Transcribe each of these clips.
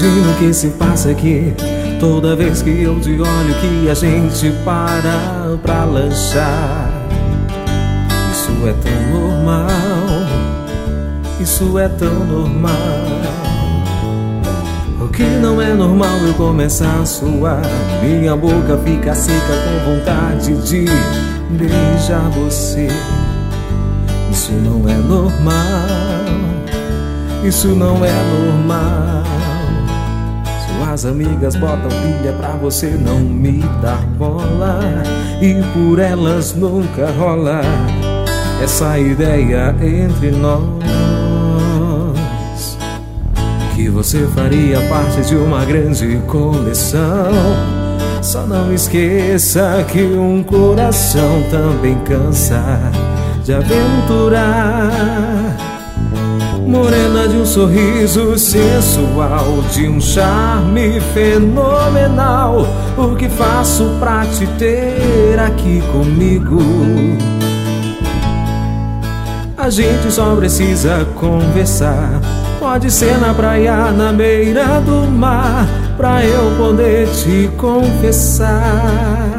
imagino o que se passa aqui toda vez que eu te olho, que a gente para pra lanchar. Isso é tão normal, isso é tão normal. O que não é normal eu começar a suar, minha boca fica seca com vontade de beijar você. Isso não é normal, isso não é normal. Suas amigas botam pilha pra você não me dar bola, e por elas nunca rola essa ideia entre nós, que você faria parte de uma grande coleção. Só não esqueça que um coração também cansa de aventurar. Morena de um sorriso sensual, de um charme fenomenal, o que faço pra te ter aqui comigo? A gente só precisa conversar. Pode ser na praia, na beira do mar, pra eu poder te confessar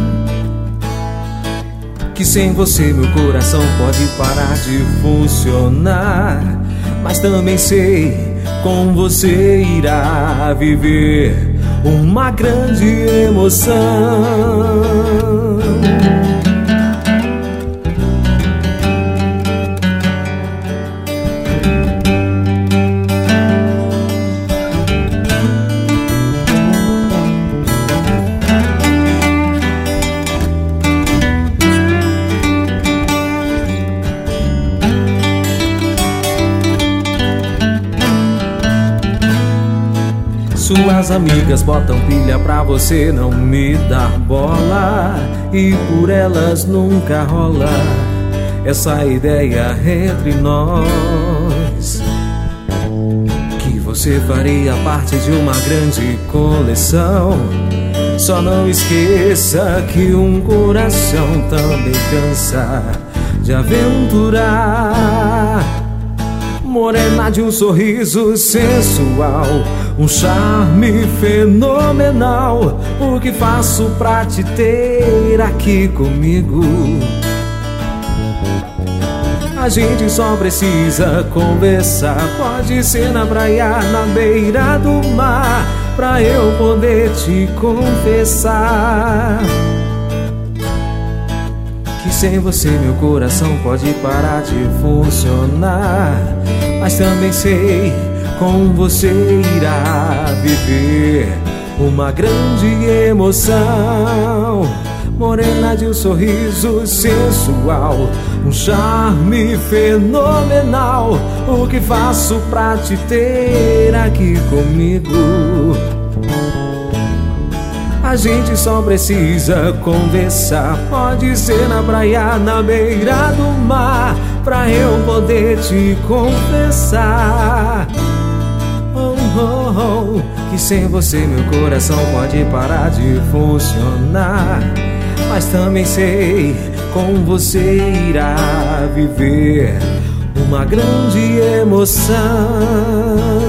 que sem você meu coração pode parar de funcionar. Mas também sei, com você irá viver uma grande emoção. Suas amigas botam pilha pra você não me dar bola, e por elas nunca rola essa ideia entre nós, que você faria parte de uma grande coleção. Só não esqueça que um coração também cansa de aventurar. Morena de um sorriso sensual, um charme fenomenal, o que faço pra te ter aqui comigo? A gente só precisa conversar. Pode ser na praia, na beira do mar, pra eu poder te confessar que sem você meu coração pode parar de funcionar. Mas também sei, com você irá viver uma grande emoção. Morena de um sorriso sensual, um charme fenomenal, o que faço pra te ter aqui comigo? A gente só precisa conversar. Pode ser na praia, na beira do mar, pra eu poder te confessar que sem você meu coração pode parar de funcionar. Mas também sei, com você irá viver uma grande emoção.